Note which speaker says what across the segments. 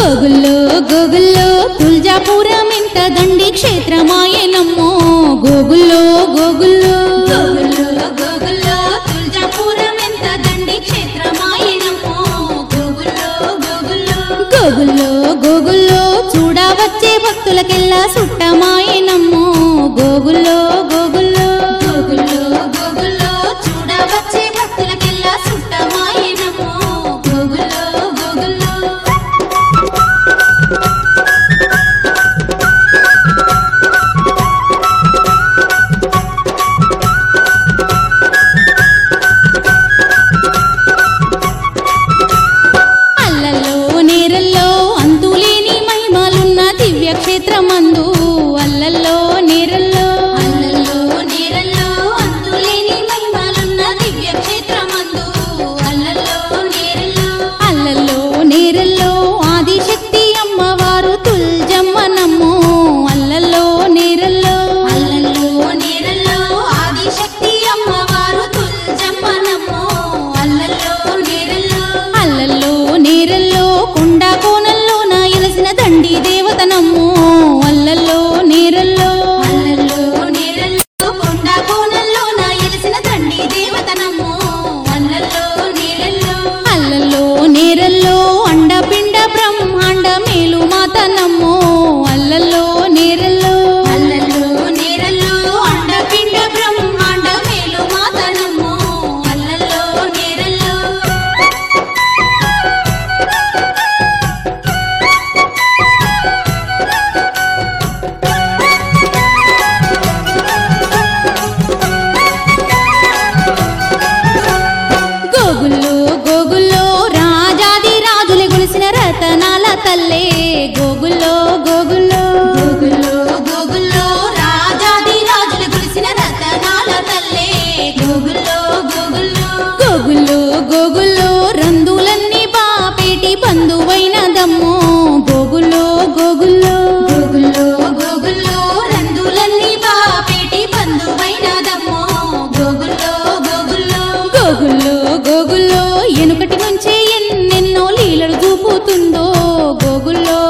Speaker 1: గోగుల్లో గోగుల్లో తుల్జాపురం ఎంత దండి క్షేత్రమాయనమ్మో గోగుల్లో గోగుల్లో గోగుల్లో గోగుల్లో తుల్జాపురం ఎంత దండి క్షేత్రమాయనమ్మో గోగుల్లో గోగుల్లో గోగుల్లో గోగుల్లో చూడవచ్చే భక్తులకెల్లా సుట్టమాయనమ్మో గోగుల్లో గోగుల్లో గోగుల్లో గోగుల్లో చూడవచ్చే భక్తులకెల్లా సుట్టమాయనమ్మో గోగుల్లో గోగుల్లో క్షేత్రమందు అల్లల్లో నేరల్లో అల్లల్లో నేరల్లో అంతులేని మహిమలున్న దివ్య క్షేత్రమందు అల్లల్లో నేరల్లో అల్లల్లో నేరల్లో ఆదిశక్తి అమ్మవారు తుల్జమ్మనమ్మో అల్లల్లో నేరల్లో అల్లల్లో నేరల్లో ఆదిశక్తి అమ్మవారు తుల్జమ్మనమ్మో అల్లల్లో నేరల్లో అల్లల్లో నేరల్లో కొండ కోనల్లోన ఎలసిన దండి దేవతనమ్మో అల్లల్లో నేరల్లో అల్లల్లో నేరల్లో కొండ కోనల్లోన ఎలసిన దండి దేవతనమ్మో అల్లల్లో నేరల్లో అల్లల్లో నేరల్లో అండపిండ బ్రహ్మాండ మేలు మాతనమ్మో అల్లల్లో నేరల్లో అల్లల్లో నేరల్లో అండపిండ బ్రహ్మాండ మేలు మాతనమ్మో అల్లల్లో నేరల్లో గోగుల్లో గోగుల్లో రాజాది రాజులే గొలిసిన రతనాల తల్లే గోగుల్లో గోగుల్లో గోగుల్లో గోగుల్లో రాజాది రాజులే గొలిసిన రతనాల తల్లే గోగుల్లో గోగుల్లో గోగుల్లో గోగుల్లో రందులన్నీ బాపేటి బంధువైనదమ్మో గోగుల్లో గోగుల్లో గోగుల్లో గోగుల్లో రందులన్నీ బాపేటి బంధువైనదమ్మో గోగుల్లో గోగుల్లో గోగుల్లో గోగుల్లో ఎనుకటి నుంచే ఎన్నెన్నో లీలలు చూపుతుందో గోగుల్లో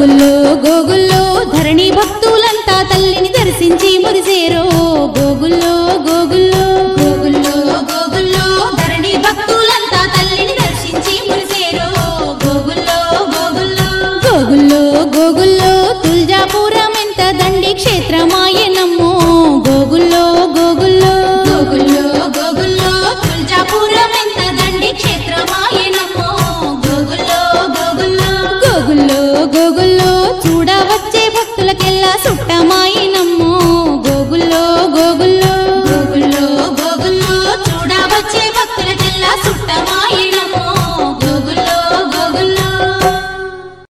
Speaker 1: గోగుల్లో